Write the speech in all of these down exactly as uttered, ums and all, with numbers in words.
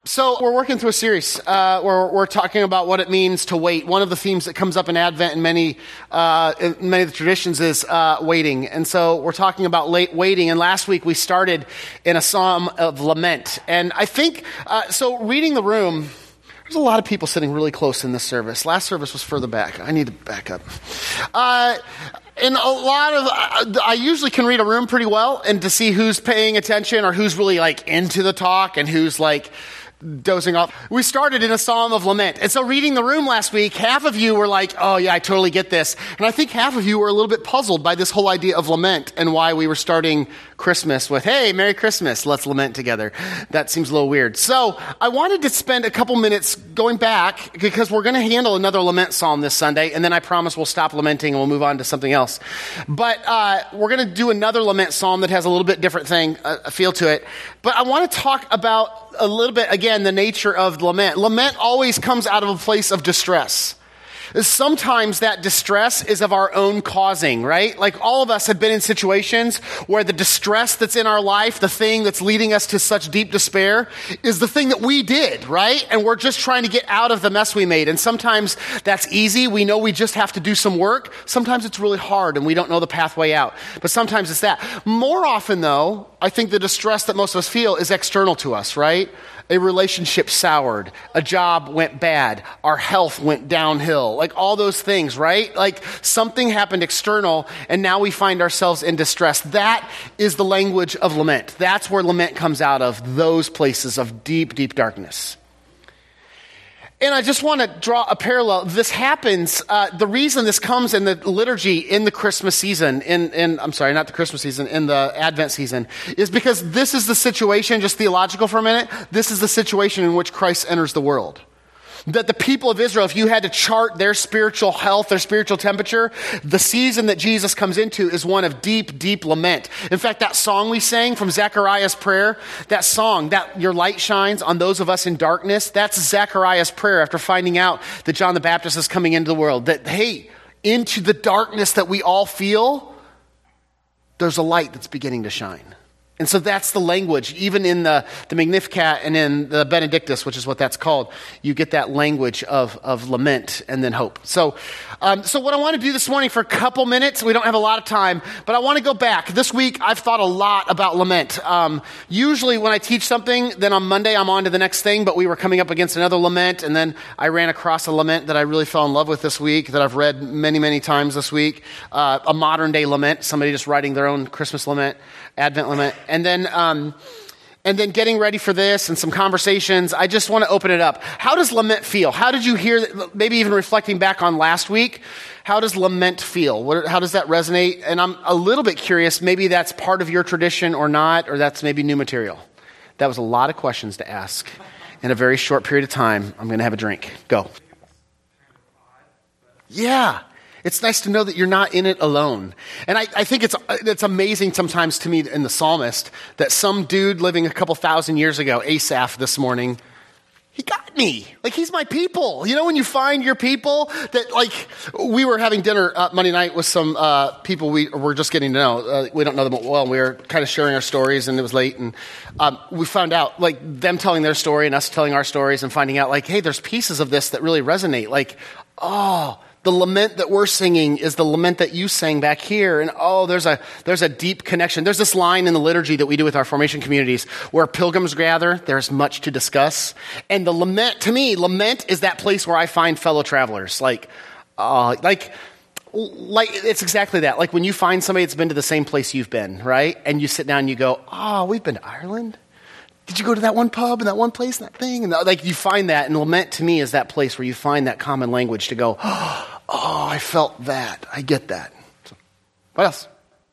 So we're working through a series uh, where we're talking about what it means to wait. One of the themes that comes up in Advent in many uh, in many of the traditions is uh, waiting. And so we're talking about late waiting. And last week we started in a psalm of lament. And I think, uh, so reading the room, there's a lot of people sitting really close in this service. Last service was further back. I need to back up. Uh, and a lot of, I usually can read a room pretty well and to see who's paying attention or who's really like into the talk and who's like dozing off. We started in a psalm of lament. And so reading the room last week, half of you were like, oh yeah, I totally get this. And I think half of you were a little bit puzzled by this whole idea of lament and why we were starting Christmas with, hey, Merry Christmas, let's lament together. That seems a little weird. So I wanted to spend a couple minutes going back because we're going to handle another lament psalm this Sunday. And then I promise we'll stop lamenting and we'll move on to something else. But uh, we're going to do another lament psalm that has a little bit different thing, a feel to it. But I want to talk about a little bit, again, the nature of lament. Lament always comes out of a place of distress. Sometimes that distress is of our own causing, right? Like all of us have been in situations where the distress that's in our life, the thing that's leading us to such deep despair, is the thing that we did, right? And we're just trying to get out of the mess we made. And sometimes that's easy. We know we just have to do some work. Sometimes it's really hard and we don't know the pathway out. But sometimes it's that. More often, though, I think the distress that most of us feel is external to us, right? A relationship soured, a job went bad, our health went downhill, like all those things, right? Like something happened external and now we find ourselves in distress. That is the language of lament. That's where lament comes out of, those places of deep, deep darkness. And I just want to draw a parallel. This happens, uh, the reason this comes in the liturgy in the Christmas season, in, in, I'm sorry, not the Christmas season, in the Advent season, is because this is the situation, just theological for a minute, this is the situation in which Christ enters the world. That the people of Israel, if you had to chart their spiritual health, their spiritual temperature, the season that Jesus comes into is one of deep, deep lament. In fact, that song we sang from Zechariah's prayer, that song, that your light shines on those of us in darkness, that's Zechariah's prayer after finding out that John the Baptist is coming into the world. That, hey, into the darkness that we all feel, there's a light that's beginning to shine. And so that's the language, even in the, the Magnificat and in the Benedictus, which is what that's called, you get that language of, of lament and then hope. So, um, so what I want to do this morning for a couple minutes, we don't have a lot of time, but I want to go back. This week, I've thought a lot about lament. Um, usually when I teach something, then on Monday, I'm on to the next thing, but we were coming up against another lament, and then I ran across a lament that I really fell in love with this week, that I've read many, many times this week, uh, a modern day lament, somebody just writing their own Christmas lament, Advent lament. And then, um, and then getting ready for this and some conversations, I just want to open it up. How does lament feel? How did you hear, maybe even reflecting back on last week, how does lament feel? What, how does that resonate? And I'm a little bit curious, maybe that's part of your tradition or not, or that's maybe new material. That was a lot of questions to ask in a very short period of time. I'm going to have a drink. Go. Yeah. It's nice to know that you're not in it alone. And I, I think it's it's amazing sometimes to me in the psalmist that some dude living a couple thousand years ago, Asaph this morning, he got me. Like, he's my people. You know, when you find your people that, like, we were having dinner uh, Monday night with some uh, people we were just getting to know. Uh, we don't know them well. We were kind of sharing our stories, and it was late. And um, we found out, like, them telling their story and us telling our stories and finding out, like, hey, there's pieces of this that really resonate. Like, oh, the lament that we're singing is the lament that you sang back here. And oh, there's a there's a deep connection. There's this line in the liturgy that we do with our formation communities where pilgrims gather, there's much to discuss. And the lament, to me, lament is that place where I find fellow travelers. Like, uh, like, like it's exactly that. Like when you find somebody that's been to the same place you've been, right? And you sit down and you go, oh, we've been to Ireland? Did you go to that one pub and that one place and that thing? And that, like you find that, and lament to me is that place where you find that common language to go, oh, I felt that. I get that. So, what else?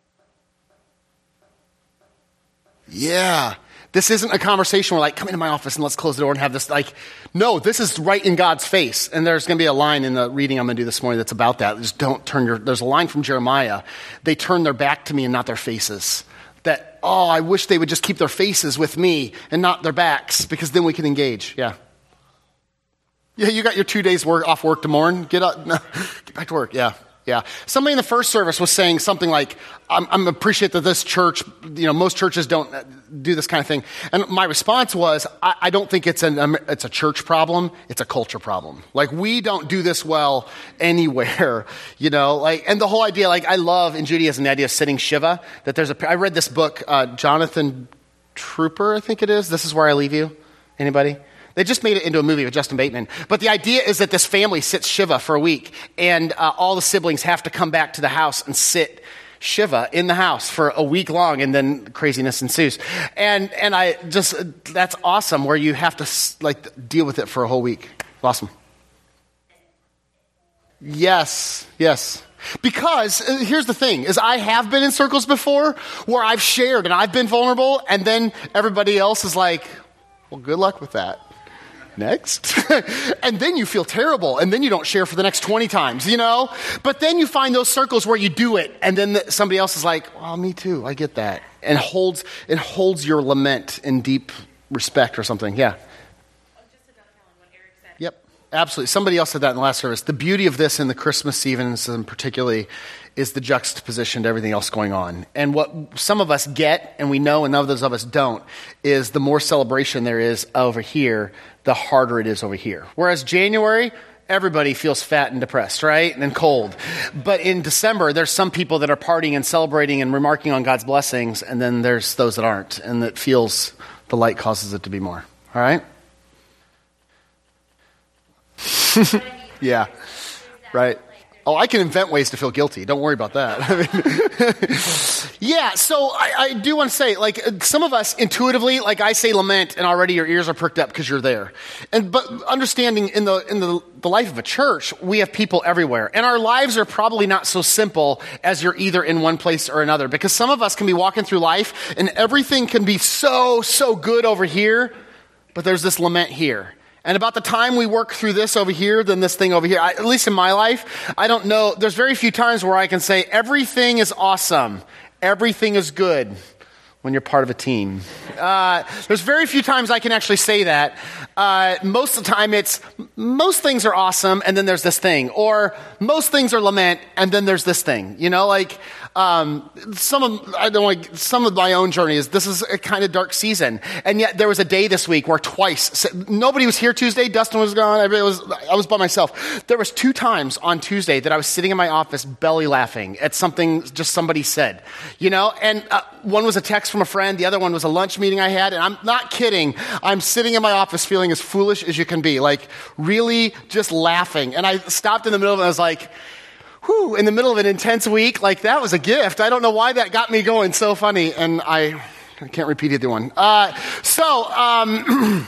Yeah. This isn't a conversation where like, come into my office and let's close the door and have this. Like, no, this is right in God's face. And there's going to be a line in the reading I'm going to do this morning that's about that. Just don't turn your, there's a line from Jeremiah. They turn their back to me and not their faces. That, oh, I wish they would just keep their faces with me and not their backs, because then we can engage. Yeah. Yeah, you got your two days work off work tomorrow. Get up, no, get back to work. Yeah, Yeah. Somebody in the first service was saying something like, I'm, I'm appreciate that this church, you know, most churches don't do this kind of thing. And my response was, I, I don't think it's an, um, it's a church problem. It's a culture problem. Like, we don't do this well anywhere, you know, like, and the whole idea, like, I love in Judaism, the idea of sitting Shiva, that there's a, I read this book, uh, Jonathan Trooper, I think it is. This Is Where I Leave You. Anybody? They just made it into a movie with Justin Bateman. But the idea is that this family sits Shiva for a week, and uh, all the siblings have to come back to the house and sit Shiva in the house for a week long, and then craziness ensues. And and I just, that's awesome, where you have to like deal with it for a whole week. Awesome. Yes, yes. Because uh, here's the thing, is I have been in circles before where I've shared and I've been vulnerable, and then everybody else is like, well, good luck with that. Next. And then you feel terrible, and then you don't share for the next twenty times, you know? But then you find those circles where you do it, and then the, somebody else is like, well, me too, I get that. And holds it holds your lament in deep respect or something. Yeah. Oh, just to dovetail on what Eric said. Yep, absolutely. Somebody else said that in the last service. The beauty of this in the Christmas season particularly is the juxtaposition to everything else going on. And what some of us get, and we know and others of us don't, is the more celebration there is over here, the harder it is over here. Whereas January, everybody feels fat and depressed, right? And cold. But in December, there's some people that are partying and celebrating and remarking on God's blessings, and then there's those that aren't, and that feels the light causes it to be more. All right? Yeah. Right. Oh, I can invent ways to feel guilty. Don't worry about that. I mean, yeah, so I, I do want to say, like, some of us intuitively, like I say lament, and already your ears are perked up because you're there. And but understanding in the in the, the life of a church, we have people everywhere. And our lives are probably not so simple as you're either in one place or another. Because some of us can be walking through life, and everything can be so, so good over here, but there's this lament here. And about the time we work through this over here, then this thing over here, I, at least in my life, I don't know. There's very few times where I can say everything is awesome. Everything is good when you're part of a team. Uh, there's very few times I can actually say that. Uh, most of the time it's, most things are awesome, and then there's this thing. Or most things are lament, and then there's this thing. You know, like, um, some of, I don't like, some of my own journey is, this is a kind of dark season. And yet there was a day this week where twice, nobody was here Tuesday, Dustin was gone, I was, I was by myself. There was two times on Tuesday that I was sitting in my office belly laughing at something just somebody said. You know, and uh, one was a text from a friend, the other one was a lunch meeting I had, and I'm not kidding. I'm sitting in my office feeling as foolish as you can be, like really just laughing. And I stopped in the middle of it, and I was like, whew, in the middle of an intense week, like that was a gift. I don't know why that got me going so funny, and I, I can't repeat either one. Uh, so, um,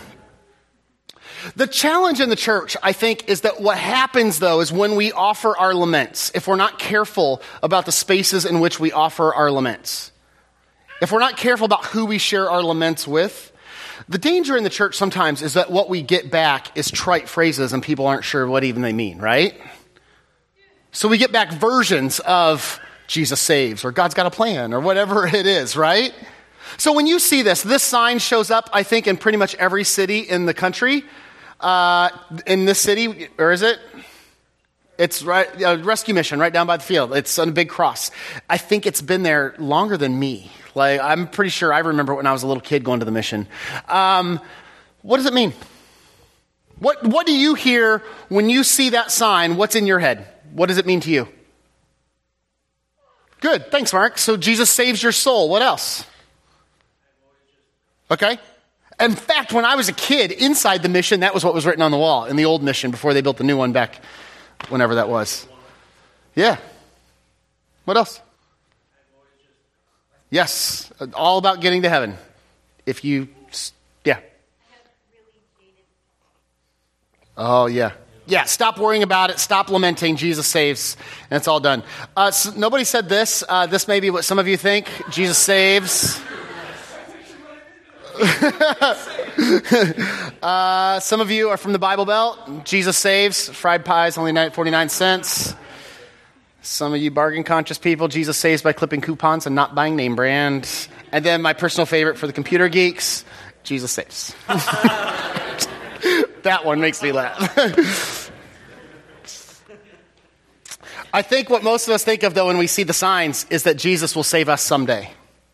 the challenge in the church, I think, is that what happens, though, is when we offer our laments, if we're not careful about the spaces in which we offer our laments, if we're not careful about who we share our laments with, the danger in the church sometimes is that what we get back is trite phrases and people aren't sure what even they mean, right? So we get back versions of Jesus saves or God's got a plan or whatever it is, right? So when you see this, this sign shows up, I think, in pretty much every city in the country. Uh, in this city, or is it? It's right, uh, Rescue Mission right down by the field. It's on a big cross. I think it's been there longer than me. Like, I'm pretty sure I remember when I was a little kid going to the mission. Um, what does it mean? What What do you hear when you see that sign? What's in your head? What does it mean to you? Good. Thanks, Mark. So Jesus saves your soul. What else? Okay. In fact, when I was a kid, inside the mission, that was what was written on the wall in the old mission before they built the new one back whenever that was. Yeah. What else? Yes. All about getting to heaven. If you, yeah. Oh, yeah. Yeah, stop worrying about it. Stop lamenting. Jesus saves. And it's all done. Uh, so nobody said this. Uh, this may be what some of you think. Jesus saves. uh, some of you are from the Bible Belt. Jesus saves. Fried pies, only forty-nine cents. Some of you bargain-conscious people, Jesus saves by clipping coupons and not buying name brand. And then my personal favorite for the computer geeks, Jesus saves. That one makes me laugh. I think what most of us think of, though, when we see the signs is that Jesus will save us someday.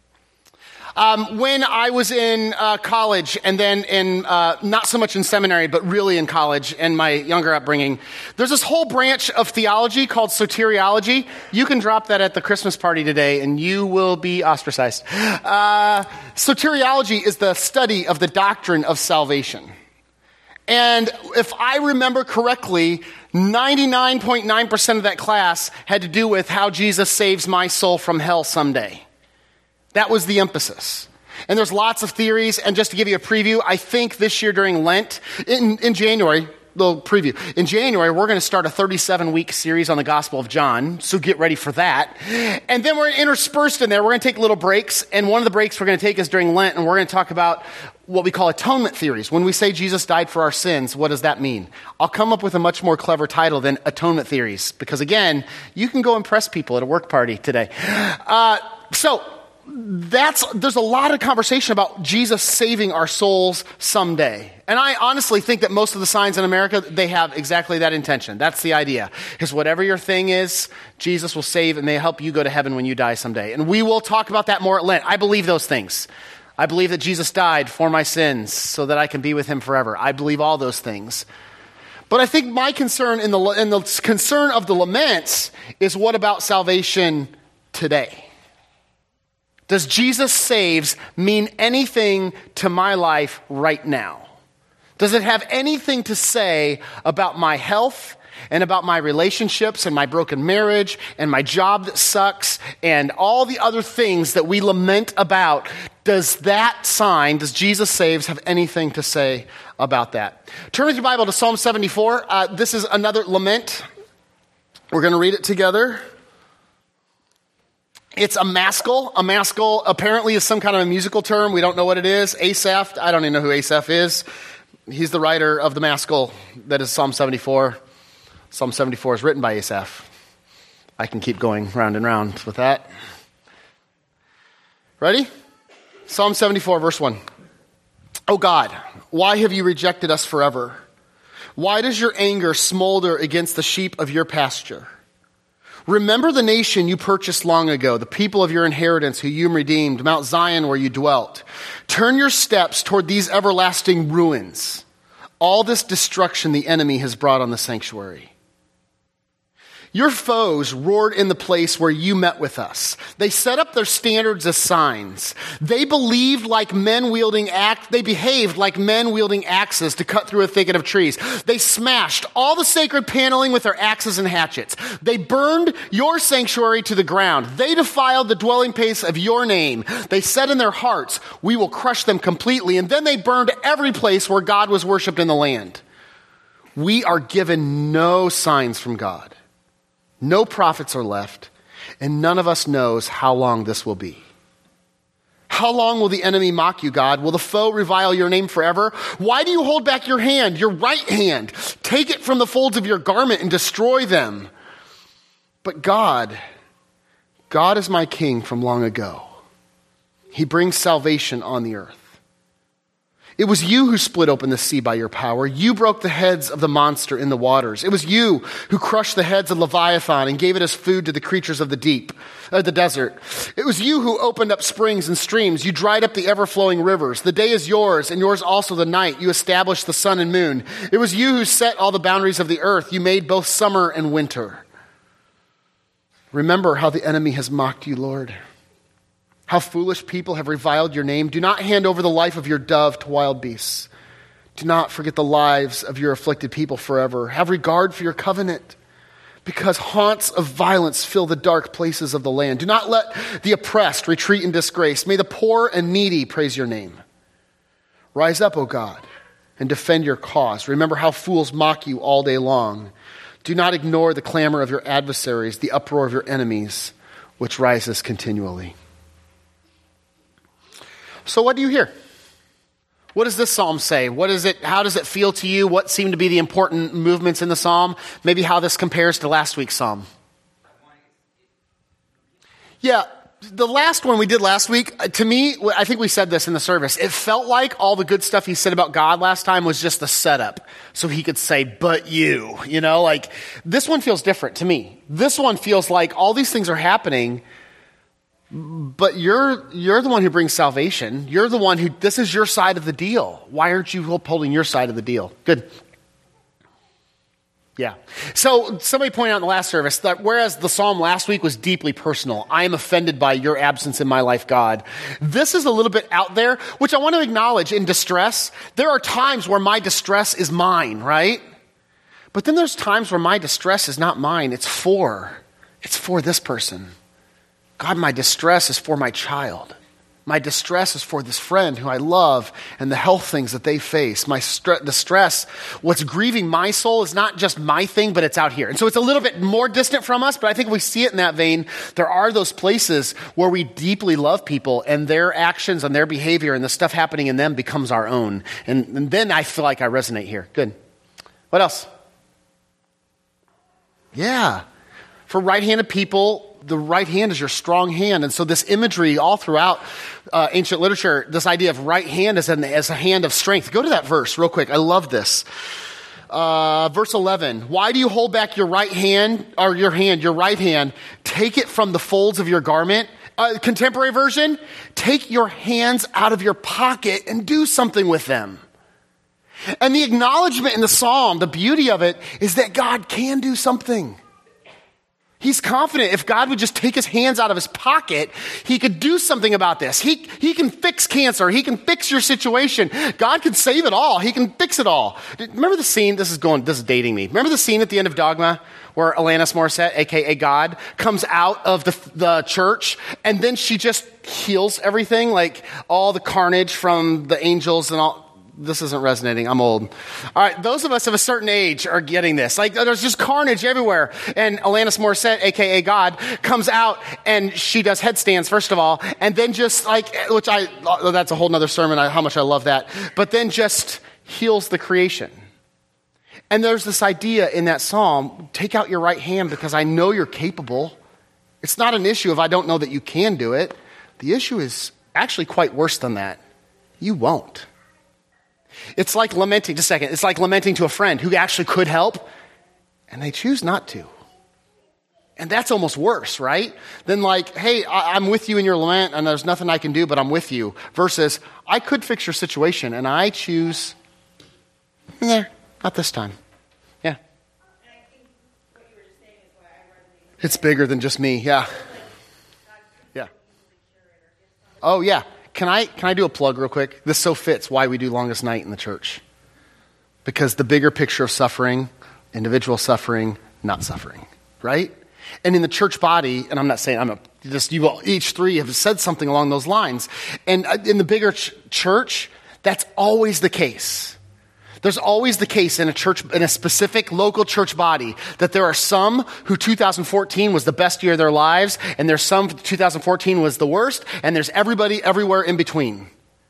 Um, when I was in uh, college, and then in, uh, not so much in seminary, but really in college and my younger upbringing, there's this whole branch of theology called soteriology. You can drop that at the Christmas party today, and you will be ostracized. Uh, soteriology is the study of the doctrine of salvation. And if I remember correctly, ninety-nine point nine percent of that class had to do with how Jesus saves my soul from hell someday. That was the emphasis. And there's lots of theories. And just to give you a preview, I think this year during Lent, in, in January, little preview. In January, we're going to start a thirty-seven week series on the Gospel of John. So get ready for that. And then we're interspersed in there. We're going to take little breaks. And one of the breaks we're going to take is during Lent. And we're going to talk about what we call atonement theories. When we say Jesus died for our sins, what does that mean? I'll come up with a much more clever title than atonement theories. Because again, you can go impress people at a work party today. Uh, so... That's, there's a lot of conversation about Jesus saving our souls someday. And I honestly think that most of the signs in America, they have exactly that intention. That's the idea. Is whatever your thing is, Jesus will save and may help you go to heaven when you die someday. And we will talk about that more at Lent. I believe those things. I believe that Jesus died for my sins so that I can be with him forever. I believe all those things. But I think my concern in the, in the concern of the laments is what about salvation today? Does Jesus saves mean anything to my life right now? Does it have anything to say about my health and about my relationships and my broken marriage and my job that sucks and all the other things that we lament about? Does that sign, does Jesus saves, have anything to say about that? Turn with your Bible to Psalm seventy-four. Uh, this is another lament. We're going to read it together. It's a maskil. A maskil apparently is some kind of a musical term. We don't know what it is. Asaph, I don't even know who Asaph is. He's the writer of the maskil that is Psalm seventy-four. Psalm seventy-four is written by Asaph. I can keep going round and round with that. Ready? Psalm seventy-four, verse one. O God, why have you rejected us forever? Why does your anger smolder against the sheep of your pasture? Remember the nation you purchased long ago, the people of your inheritance who you redeemed, Mount Zion where you dwelt. Turn your steps toward these everlasting ruins, all this destruction the enemy has brought on the sanctuary. Your foes roared in the place where you met with us. They set up their standards as signs. They believed like men wielding axe. They behaved like men wielding axes to cut through a thicket of trees. They smashed all the sacred paneling with their axes and hatchets. They burned your sanctuary to the ground. They defiled the dwelling place of your name. They said in their hearts, we will crush them completely. And then they burned every place where God was worshipped in the land. We are given no signs from God. No prophets are left, and none of us knows how long this will be. How long will the enemy mock you, God? Will the foe revile your name forever? Why do you hold back your hand, your right hand? Take it from the folds of your garment and destroy them. But God, God is my king from long ago. He brings salvation on the earth. It was you who split open the sea by your power. You broke the heads of the monster in the waters. It was you who crushed the heads of Leviathan and gave it as food to the creatures of the deep, uh, the desert. It was you who opened up springs and streams. You dried up the ever-flowing rivers. The day is yours, and yours also the night. You established the sun and moon. It was you who set all the boundaries of the earth. You made both summer and winter. Remember how the enemy has mocked you, Lord. How foolish people have reviled your name. Do not hand over the life of your dove to wild beasts. Do not forget the lives of your afflicted people forever. Have regard for your covenant, because haunts of violence fill the dark places of the land. Do not let the oppressed retreat in disgrace. May the poor and needy praise your name. Rise up, O God, and defend your cause. Remember how fools mock you all day long. Do not ignore the clamor of your adversaries, the uproar of your enemies, which rises continually. So what do you hear? What does this psalm say? What is it? How does it feel to you? What seem to be the important movements in the psalm? Maybe how this compares to last week's psalm. Yeah, the last one we did last week, uh, to me, I think we said this in the service. It felt like all the good stuff he said about God last time was just the setup. So he could say, but you, you know, like this one feels different to me. This one feels like all these things are happening, but you're, you're the one who brings salvation. You're the one who, this is your side of the deal. Why aren't you upholding your side of the deal? Good. Yeah. So somebody pointed out in the last service that whereas the psalm last week was deeply personal, I am offended by your absence in my life, God. This is a little bit out there, which I want to acknowledge in distress. There are times where my distress is mine, right? But then there's times where my distress is not mine. It's for, it's for this person. God, my distress is for my child. My distress is for this friend who I love and the health things that they face. My st- distress, what's grieving my soul is not just my thing, but it's out here. And so it's a little bit more distant from us, but I think we see it in that vein. There are those places where we deeply love people and their actions and their behavior and the stuff happening in them becomes our own. And, and then I feel like I resonate here. Good. What else? Yeah. For right-handed people, the right hand is your strong hand. And so this imagery all throughout uh, ancient literature, this idea of right hand as, an, as a hand of strength. Go to that verse real quick. I love this. Uh, verse eleven, why do you hold back your right hand, or your hand, your right hand? Take it from the folds of your garment. Uh, contemporary version, take your hands out of your pocket and do something with them. And the acknowledgement in the psalm, the beauty of it, is that God can do something. He's confident if God would just take his hands out of his pocket, he could do something about this. He, he can fix cancer. He can fix your situation. God can save it all. He can fix it all. Remember the scene? This is going, this is dating me. Remember the scene at the end of Dogma where Alanis Morissette, A K A God, comes out of the, the church and then she just heals everything, like all the carnage from the angels and all. This isn't resonating. I'm old. All right. Those of us of a certain age are getting this. Like there's just carnage everywhere. And Alanis Morissette, A K A God, comes out and she does headstands, first of all. And then just like, which I, that's a whole nother sermon, how much I love that. But then just heals the creation. And there's this idea in that psalm, take out your right hand because I know you're capable. It's not an issue if I don't know that you can do it. The issue is actually quite worse than that. You won't. It's like lamenting, just a second, it's like lamenting to a friend who actually could help, and they choose not to. And that's almost worse, right? Than like, hey, I- I'm with you in your lament, and there's nothing I can do, but I'm with you. Versus, I could fix your situation, and I choose, nah, not this time. Yeah. And I think what you were just saying is why I resonate. It's bigger than just me, yeah. Yeah. Oh, yeah. Can I can I do a plug real quick? This so fits why we do Longest Night in the church. Because the bigger picture of suffering, individual suffering, not suffering, right? And in the church body, and I'm not saying I'm a, just you all, each three have said something along those lines. And in the bigger ch- church, that's always the case. There's always the case in a church, in a specific local church body, that there are some who two thousand fourteen was the best year of their lives, and there's some two thousand fourteen was the worst, and there's everybody everywhere in between.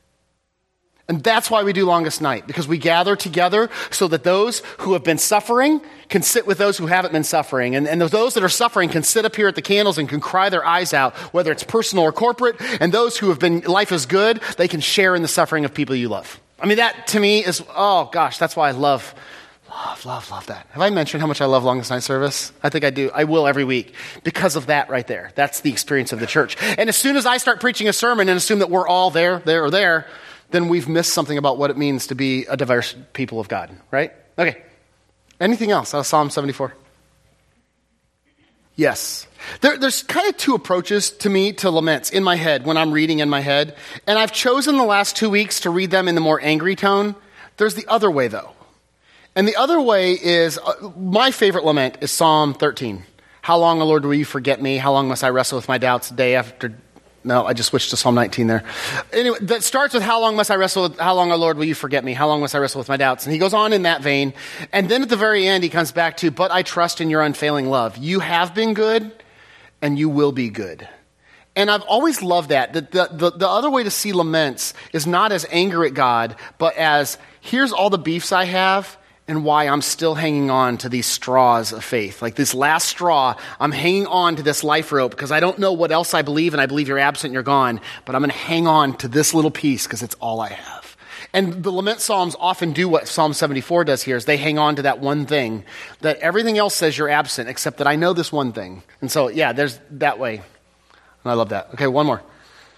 And that's why we do Longest Night, because we gather together so that those who have been suffering can sit with those who haven't been suffering. And, and those that are suffering can sit up here at the candles and can cry their eyes out, whether it's personal or corporate. And those who have been, life is good, they can share in the suffering of people you love. I mean, that to me is, oh gosh, that's why I love, love, love, love that. Have I mentioned how much I love Longest Night service? I think I do. I will every week because of that right there. That's the experience of the church. And as soon as I start preaching a sermon and assume that we're all there, there, or there, then we've missed something about what it means to be a diverse people of God, right? Okay. Anything else out of Psalm seventy-four? Yes. There, there's kind of two approaches to me to laments in my head when I'm reading in my head. And I've chosen the last two weeks to read them in the more angry tone. There's the other way, though. And the other way is, uh, my favorite lament is Psalm thirteen. How long, O Lord, will you forget me? How long must I wrestle with my doubts day after... No, I just switched to Psalm nineteen there. Anyway, that starts with how long must I wrestle with, how long, O Lord, will you forget me? How long must I wrestle with my doubts? And he goes on in that vein. And then at the very end, he comes back to, but I trust in your unfailing love. You have been good, and you will be good. And I've always loved that. The, the, the, the other way to see laments is not as anger at God, but as, here's all the beefs I have, and why I'm still hanging on to these straws of faith. Like this last straw, I'm hanging on to this life rope because I don't know what else I believe, and I believe you're absent and you're gone, but I'm going to hang on to this little piece because it's all I have. And the lament psalms often do what Psalm seventy-four does here, is they hang on to that one thing, that everything else says you're absent, except that I know this one thing. And so, yeah, there's that way. And I love that. Okay, one more.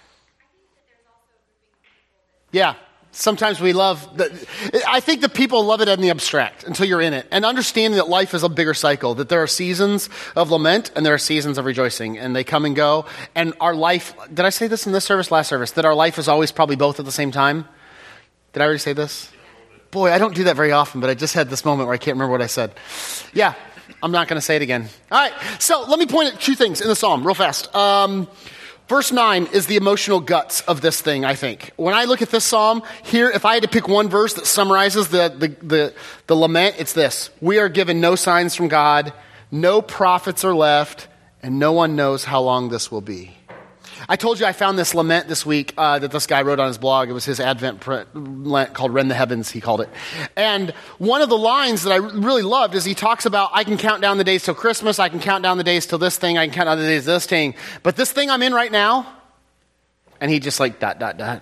Yeah. Sometimes we love, the, I think that people love it in the abstract until you're in it. And understanding that life is a bigger cycle, that there are seasons of lament and there are seasons of rejoicing, and they come and go. And our life, did I say this in this service, last service, that our life is always probably both at the same time? Did I already say this? Boy, I don't do that very often, but I just had this moment where I can't remember what I said. Yeah, I'm not going to say it again. All right, so let me point at two things in the psalm real fast. Um... Verse nine is the emotional guts of this thing, I think. When I look at this psalm, here, if I had to pick one verse that summarizes the, the, the, the lament, it's this. We are given no signs from God, no prophets are left, and no one knows how long this will be. I told you I found this lament this week uh, that this guy wrote on his blog. It was his Advent lament called Rend the Heavens, he called it. And one of the lines that I really loved is he talks about, I can count down the days till Christmas, I can count down the days till this thing, I can count down the days till this thing. But this thing I'm in right now, and he just like dot, dot, dot.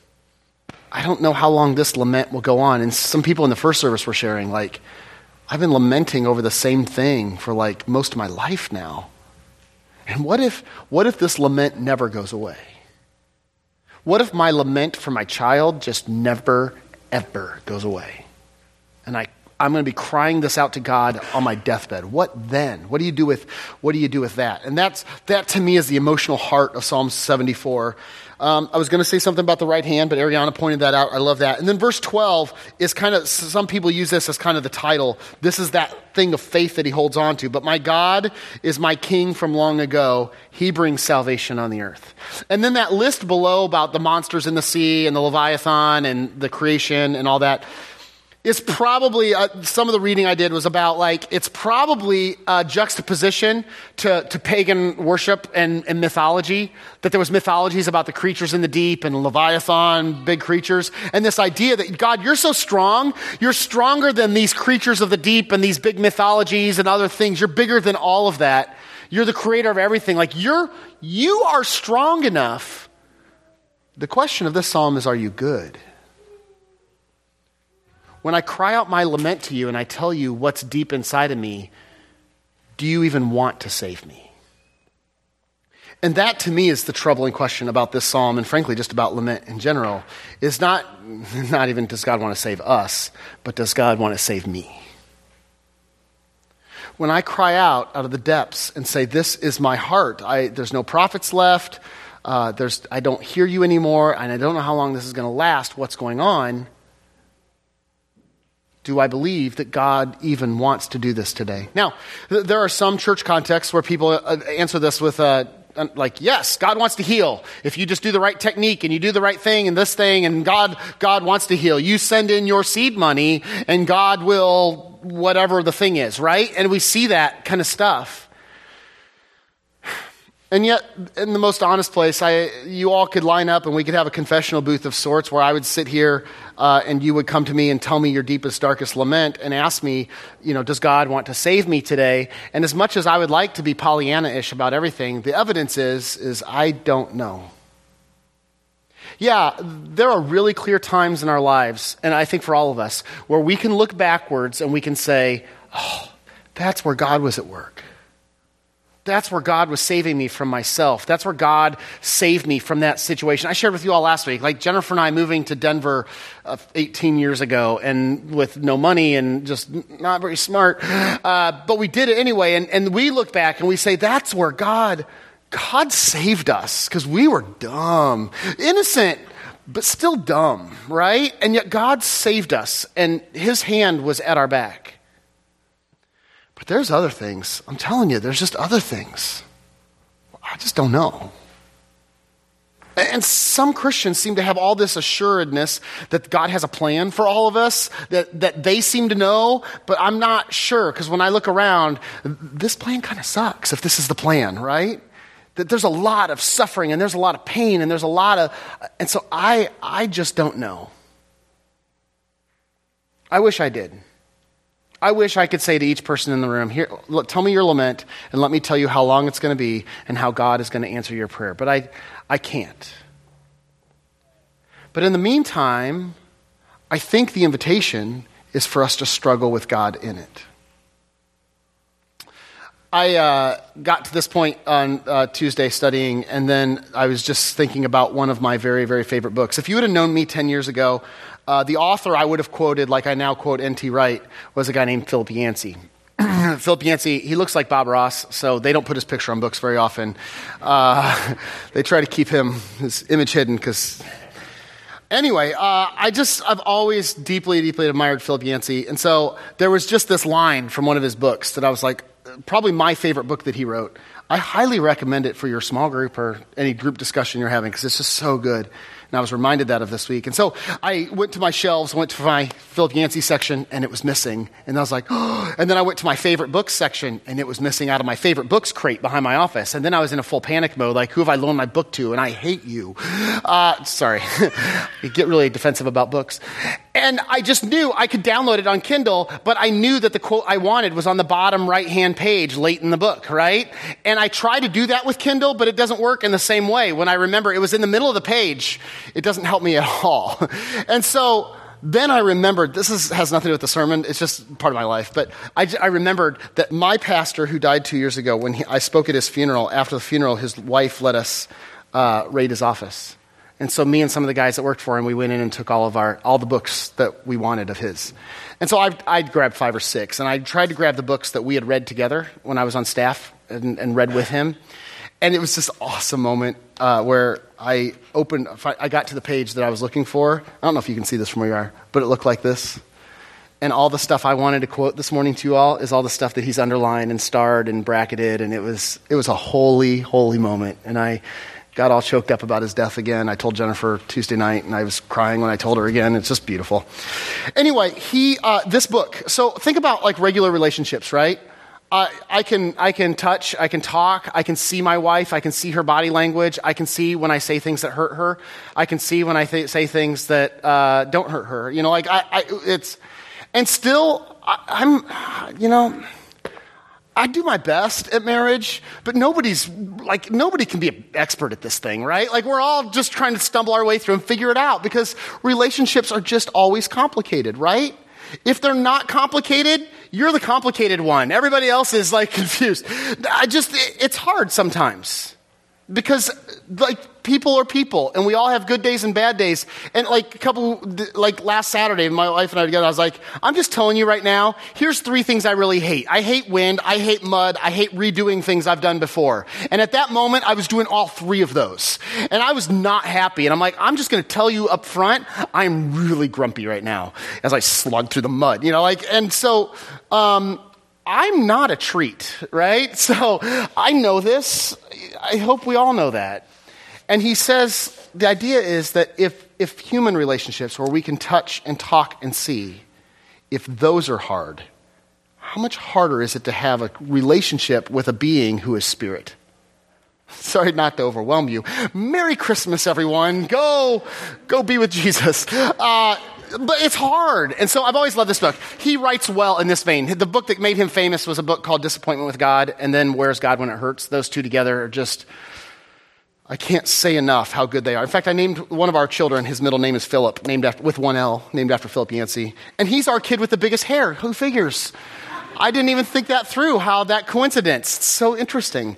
I don't know how long this lament will go on. And some people in the first service were sharing, like, I've been lamenting over the same thing for like most of my life now. And what if, what if this lament never goes away? What if my lament for my child just never, ever goes away? And I, I'm going to be crying this out to God on my deathbed. What then? What do you do with, what do you do with that? And that's, that to me is the emotional heart of Psalm seventy-four. Um, I was going to say something about the right hand, but Ariana pointed that out. I love that. And then verse twelve is kind of, some people use this as kind of the title. This is that thing of faith that he holds on to. But my God is my king from long ago. He brings salvation on the earth. And then that list below about the monsters in the sea and the Leviathan and the creation and all that is probably, uh, some of the reading I did was about like, it's probably a juxtaposition to, to pagan worship and, and mythology, that there was mythologies about the creatures in the deep and Leviathan, big creatures, and this idea that God, you're so strong, you're stronger than these creatures of the deep and these big mythologies and other things. You're bigger than all of that. You're the creator of everything. Like you're, you are strong enough. The question of this psalm is, are you good? When I cry out my lament to you and I tell you what's deep inside of me, do you even want to save me? And that to me is the troubling question about this psalm, and frankly just about lament in general, is not, not even does God want to save us, but does God want to save me? When I cry out out of the depths and say, this is my heart, I, there's no prophets left, uh, there's, I don't hear you anymore, and I don't know how long this is going to last, what's going on? Do I believe that God even wants to do this today? Now, th- there are some church contexts where people uh, answer this with, uh, like, yes, God wants to heal. If you just do the right technique and you do the right thing and this thing, and God, God wants to heal. You send in your seed money and God will, whatever the thing is, right? And we see that kind of stuff. And yet, in the most honest place, I, you all could line up and we could have a confessional booth of sorts where I would sit here uh, and you would come to me and tell me your deepest, darkest lament and ask me, you know, does God want to save me today? And as much as I would like to be Pollyanna-ish about everything, the evidence is, is I don't know. Yeah, there are really clear times in our lives, and I think for all of us, where we can look backwards and we can say, oh, that's where God was at work. That's where God was saving me from myself. That's where God saved me from that situation. I shared with you all last week, like Jennifer and I moving to Denver uh, eighteen years ago and with no money and just not very smart. Uh, but we did it anyway. And, and we look back and we say, that's where God, God saved us because we were dumb, innocent, but still dumb, right? And yet God saved us and his hand was at our back. But there's other things. I'm telling you, there's just other things. I just don't know. And some Christians seem to have all this assuredness that God has a plan for all of us, that, that they seem to know, but I'm not sure, because when I look around, this plan kind of sucks if this is the plan, right? That there's a lot of suffering and there's a lot of pain and there's a lot of, and so I, I just don't know. I wish I did. I wish I could say to each person in the room, here, look, tell me your lament, and let me tell you how long it's going to be and how God is going to answer your prayer. But I, I can't. But in the meantime, I think the invitation is for us to struggle with God in it. I uh, got to this point on uh, Tuesday studying, and then I was just thinking about one of my very, very favorite books. If you would have known me ten years ago, uh, the author I would have quoted, like I now quote N T Wright, was a guy named Philip Yancey. Philip Yancey, he looks like Bob Ross, so they don't put his picture on books very often. Uh, they try to keep him, his image hidden, because... Anyway, uh, I just, I've always deeply, deeply admired Philip Yancey. And so there was just this line from one of his books that I was like, probably my favorite book that he wrote. I highly recommend it for your small group or any group discussion you're having because it's just so good. And I was reminded that of this week. And so I went to my shelves, went to my Philip Yancey section, and it was missing. And I was like, oh. And then I went to my favorite books section, and it was missing out of my favorite books crate behind my office. And then I was in a full panic mode, like, who have I loaned my book to? And I hate you. Uh, sorry. You get really defensive about books. And I just knew I could download it on Kindle, but I knew that the quote I wanted was on the bottom right-hand page late in the book, right? And I tried to do that with Kindle, but it doesn't work in the same way. When I remember it was in the middle of the page, it doesn't help me at all. And so then I remembered, this is, has nothing to do with the sermon, it's just part of my life, but I, I remembered that my pastor who died two years ago, when he, I spoke at his funeral, after the funeral, his wife let us uh, raid his office. And so me and some of the guys that worked for him, we went in and took all of our, all the books that we wanted of his. And so I, I'd grabbed five or six, and I tried to grab the books that we had read together when I was on staff and, and read with him. And it was this awesome moment uh, where I opened, I got to the page that I was looking for. I don't know if you can see this from where you are, but it looked like this. And all the stuff I wanted to quote this morning to you all is all the stuff that he's underlined and starred and bracketed. And it was, it was a holy, holy moment. And I got all choked up about his death again. I told Jennifer Tuesday night, and I was crying when I told her again. It's just beautiful. Anyway, he, uh, this book. So think about like regular relationships, right? Uh, I can, I can touch, I can talk, I can see my wife, I can see her body language, I can see when I say things that hurt her, I can see when I th- say things that uh, don't hurt her. You know, like I, I it's, and still, I, I'm, you know, I do my best at marriage, but nobody's, like, nobody can be an expert at this thing, right? Like, we're all just trying to stumble our way through and figure it out because relationships are just always complicated, right? If they're not complicated, you're the complicated one. Everybody else is, like, confused. I just, it's hard sometimes because, like, people are people, and we all have good days and bad days. And like a couple, like last Saturday, my wife and I together, I was like, I'm just telling you right now, here's three things I really hate. I hate wind, I hate mud, I hate redoing things I've done before. And at that moment, I was doing all three of those. And I was not happy. And I'm like, I'm just going to tell you up front, I'm really grumpy right now as I slug through the mud, you know, like, and so, um, I'm not a treat, right? So I know this. I hope we all know that. And he says the idea is that if, if human relationships where we can touch and talk and see, if those are hard, how much harder is it to have a relationship with a being who is spirit? Sorry not to overwhelm you. Merry Christmas, everyone. Go, go be with Jesus. Uh, but it's hard. And so I've always loved this book. He writes well in this vein. The book that made him famous was a book called Disappointment with God, and then Where's God When It Hurts? Those two together are just... I can't say enough how good they are. In fact, I named one of our children, his middle name is Philip, named after, with one L, named after Philip Yancey. And he's our kid with the biggest hair. Who figures? I didn't even think that through, how that coincidence. It's so interesting.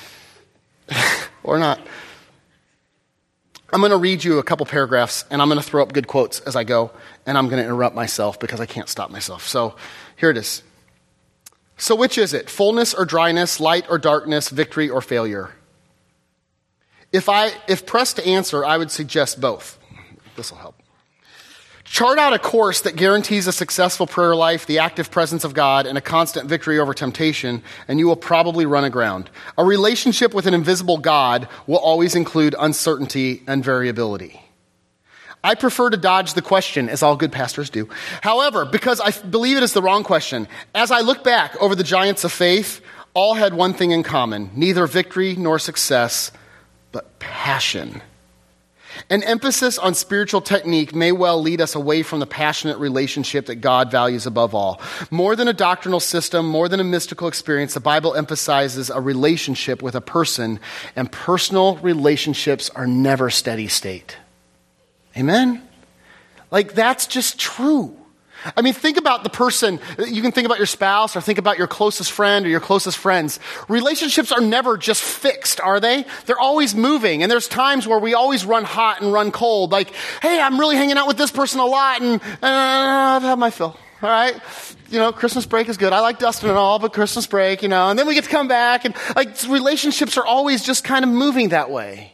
Or not. I'm going to read you a couple paragraphs, and I'm going to throw up good quotes as I go, and I'm going to interrupt myself because I can't stop myself. So here it is. So which is it? Fullness or dryness, light or darkness, victory or failure? If I, if pressed to answer, I would suggest both. This will help. Chart out a course that guarantees a successful prayer life, the active presence of God, and a constant victory over temptation, and you will probably run aground. A relationship with an invisible God will always include uncertainty and variability. I prefer to dodge the question, as all good pastors do. However, because I believe it is the wrong question, as I look back over the giants of faith, all had one thing in common, neither victory nor success, but passion. An emphasis on spiritual technique may well lead us away from the passionate relationship that God values above all. More than a doctrinal system, more than a mystical experience, the Bible emphasizes a relationship with a person, and personal relationships are never steady state. Amen? Like, that's just true. I mean, think about the person. You can think about your spouse or think about your closest friend or your closest friends. Relationships are never just fixed, are they? They're always moving. And there's times where we always run hot and run cold. Like, hey, I'm really hanging out with this person a lot and uh, I've had my fill. All right? You know, Christmas break is good. I like Dustin and all, but Christmas break, you know, and then we get to come back. And like, relationships are always just kind of moving that way.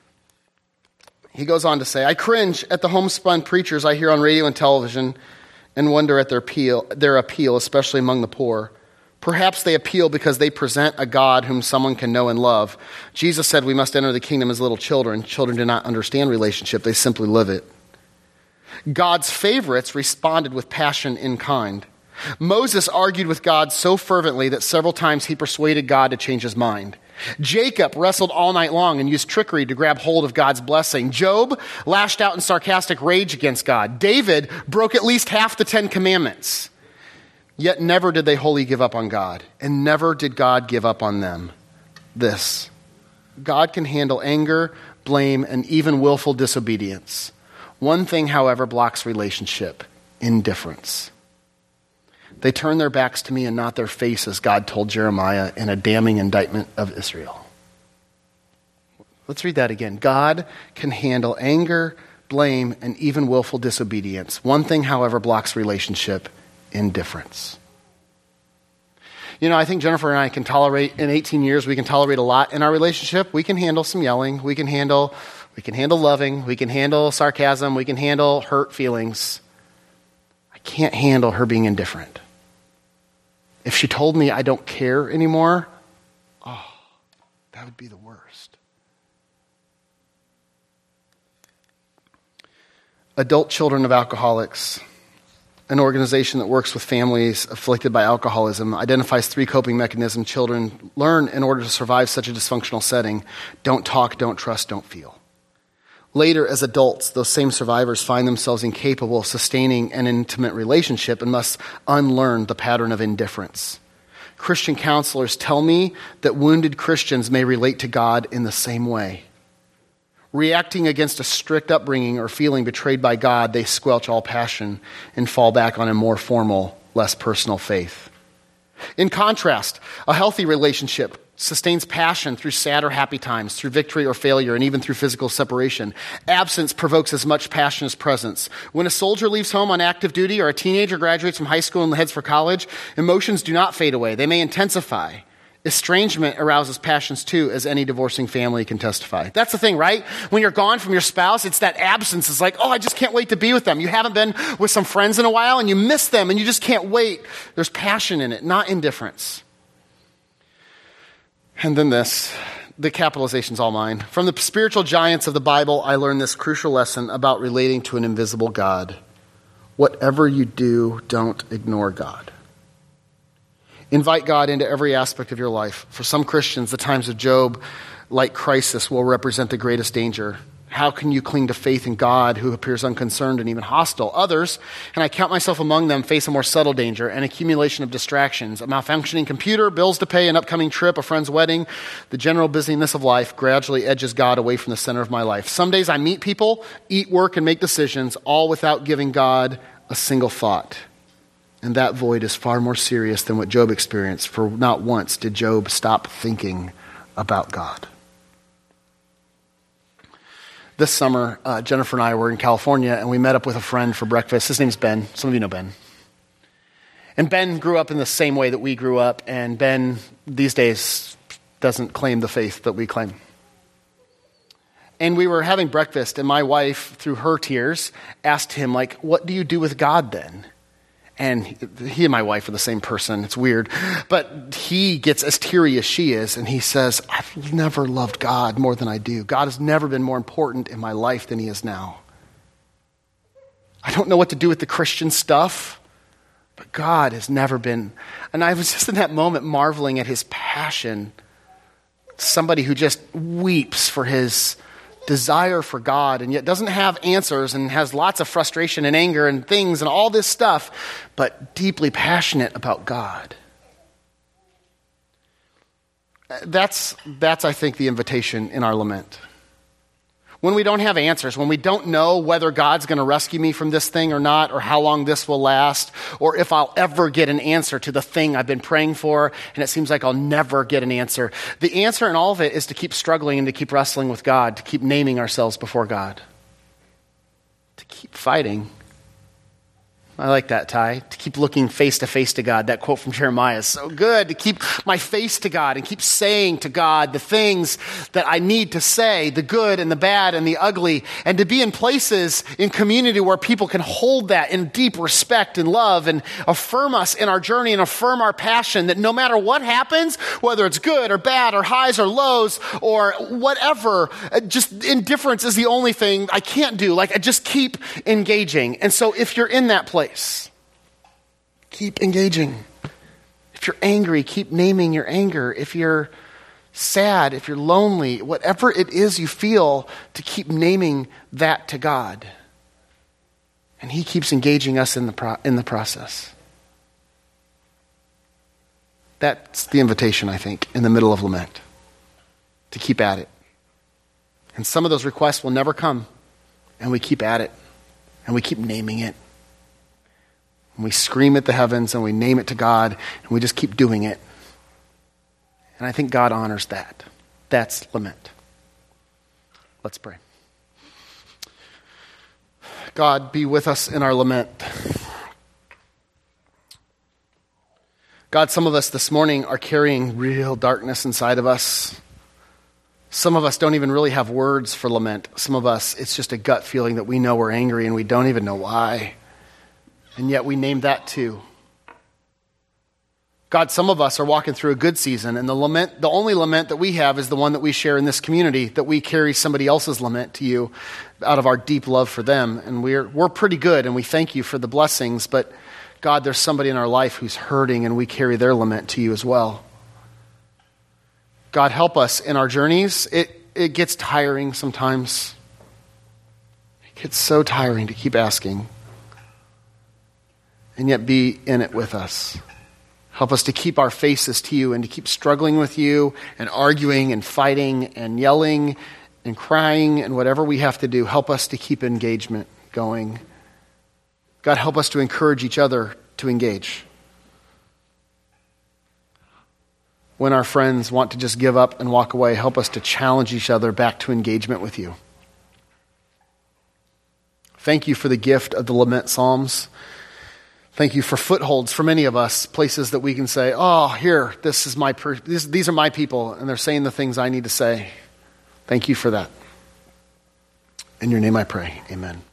He goes on to say, I cringe at the homespun preachers I hear on radio and television and wonder at their appeal, their appeal, especially among the poor. Perhaps they appeal because they present a God whom someone can know and love. Jesus said we must enter the kingdom as little children. Children do not understand relationship. They simply live it. God's favorites responded with passion in kind. Moses argued with God so fervently that several times he persuaded God to change his mind. Jacob wrestled all night long and used trickery to grab hold of God's blessing. Job lashed out in sarcastic rage against God. David broke at least half the Ten Commandments. Yet never did they wholly give up on God, and never did God give up on them. This: God can handle anger, blame, and even willful disobedience. One thing, however, blocks relationship: indifference. They turn their backs to me and not their faces, God told Jeremiah in a damning indictment of Israel. Let's read that again. God can handle anger, blame, and even willful disobedience. One thing, however, blocks relationship: indifference. You know, I think Jennifer and I can tolerate, in eighteen years, we can tolerate a lot in our relationship. We can handle some yelling. We can handle, we can handle loving. We can handle sarcasm. We can handle hurt feelings. I can't handle her being indifferent. If she told me I don't care anymore, oh, that would be the worst. Adult Children of Alcoholics, an organization that works with families afflicted by alcoholism, identifies three coping mechanisms children learn in order to survive such a dysfunctional setting: don't talk, don't trust, don't feel. Later, as adults, those same survivors find themselves incapable of sustaining an intimate relationship and must unlearn the pattern of indifference. Christian counselors tell me that wounded Christians may relate to God in the same way. Reacting against a strict upbringing or feeling betrayed by God, they squelch all passion and fall back on a more formal, less personal faith. In contrast, a healthy relationship sustains passion through sad or happy times, through victory or failure, and even through physical separation. Absence provokes as much passion as presence. When a soldier leaves home on active duty or a teenager graduates from high school and heads for college, emotions do not fade away. They may intensify. Estrangement arouses passions too, as any divorcing family can testify. That's the thing, right? When you're gone from your spouse, it's that absence. It's like, oh, I just can't wait to be with them. You haven't been with some friends in a while and you miss them and you just can't wait. There's passion in it, not indifference. And then this, the capitalization's all mine. From the spiritual giants of the Bible, I learned this crucial lesson about relating to an invisible God. Whatever you do, don't ignore God. Invite God into every aspect of your life. For some Christians, the times of Job, like crisis, will represent the greatest danger. How can you cling to faith in God who appears unconcerned and even hostile? Others, and I count myself among them, face a more subtle danger, an accumulation of distractions, a malfunctioning computer, bills to pay, an upcoming trip, a friend's wedding. The general busyness of life gradually edges God away from the center of my life. Some days I meet people, eat, work, and make decisions, all without giving God a single thought. And that void is far more serious than what Job experienced, for not once did Job stop thinking about God. This summer, uh, Jennifer and I were in California, and we met up with a friend for breakfast. His name's Ben. Some of you know Ben. And Ben grew up in the same way that we grew up, and Ben, these days, doesn't claim the faith that we claim. And we were having breakfast, and my wife, through her tears, asked him, like, what do you do with God then? And he and my wife are the same person. It's weird. But he gets as teary as she is, and he says, I've never loved God more than I do. God has never been more important in my life than he is now. I don't know what to do with the Christian stuff, but God has never been. And I was just in that moment marveling at his passion. Somebody who just weeps for his desire for God and yet doesn't have answers and has lots of frustration and anger and things and all this stuff, but deeply passionate about God. That's, that's I think, the invitation in our lament. When we don't have answers, when we don't know whether God's going to rescue me from this thing or not, or how long this will last, or if I'll ever get an answer to the thing I've been praying for, and it seems like I'll never get an answer. The answer in all of it is to keep struggling and to keep wrestling with God, to keep naming ourselves before God, to keep fighting. I like that, Ty. To keep looking face to face to God. That quote from Jeremiah is so good. To keep my face to God and keep saying to God the things that I need to say, the good and the bad and the ugly, and to be in places in community where people can hold that in deep respect and love and affirm us in our journey and affirm our passion that no matter what happens, whether it's good or bad or highs or lows or whatever, just indifference is the only thing I can't do. Like, I just keep engaging. And so if you're in that place, keep engaging. If you're angry, keep naming your anger. If you're sad, if you're lonely, whatever it is you feel, to keep naming that to God. And he keeps engaging us in the pro- in the process. That's the invitation, I think, in the middle of lament. To keep at it. And some of those requests will never come. And we keep at it. And we keep naming it. And we scream at the heavens and we name it to God and we just keep doing it. And I think God honors that. That's lament. Let's pray. God, be with us in our lament. God, some of us this morning are carrying real darkness inside of us. Some of us don't even really have words for lament. Some of us, it's just a gut feeling that we know we're angry and we don't even know why. And yet we name that too. God, some of us are walking through a good season, and the lament, the only lament that we have is the one that we share in this community, that we carry somebody else's lament to you out of our deep love for them. And we're we're pretty good, and we thank you for the blessings, but God, there's somebody in our life who's hurting, and we carry their lament to you as well. God, help us in our journeys. It it gets tiring sometimes. It gets so tiring to keep asking. And yet be in it with us. Help us to keep our faces to you and to keep struggling with you and arguing and fighting and yelling and crying and whatever we have to do. Help us to keep engagement going. God, help us to encourage each other to engage. When our friends want to just give up and walk away, help us to challenge each other back to engagement with you. Thank you for the gift of the lament psalms. Thank you for footholds for many of us, places that we can say, oh, here, this is my per- this, these are my people, and they're saying the things I need to say. Thank you for that. In your name I pray, amen.